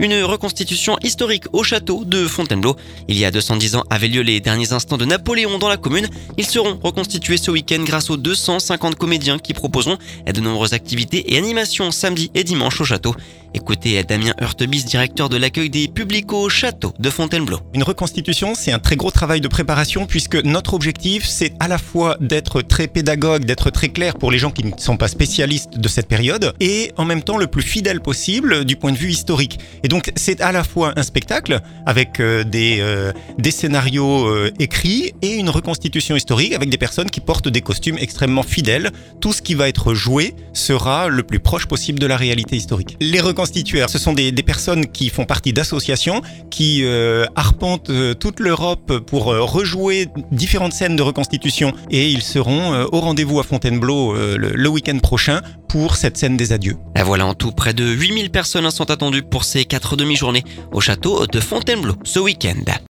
une reconstitution historique au château de Fontainebleau. Il y a 210 ans avaient lieu les derniers instants de Napoléon dans la commune. Ils seront reconstitués ce week-end grâce aux 250 comédiens qui proposeront de nombreuses activités et animations samedi et dimanche au château. Écoutez Damien Hurtebis, directeur de l'accueil des publics au château de Fontainebleau. Une reconstitution, c'est un très gros travail de préparation puisque notre objectif, c'est à la fois d'être très pédagogue, d'être très clair pour les gens qui ne sont pas spécialistes de cette période et en même temps le plus fidèle possible du point de vue historique. Et donc c'est à la fois un spectacle avec des scénarios écrits et une reconstitution historique avec des personnes qui portent des costumes extrêmement fidèles. Tout ce qui va être joué sera le plus proche possible de la réalité historique. Les reconstitueurs, ce sont des personnes qui font partie d'associations qui arpentent toute l'Europe pour rejouer différentes scènes de reconstitution et ils seront au rendez-vous à Fontainebleau le week-end prochain pour cette scène des adieux. Et voilà, en tout, près de 8000 personnes sont attendues pour ces 4 demi-journées au château de Fontainebleau ce week-end.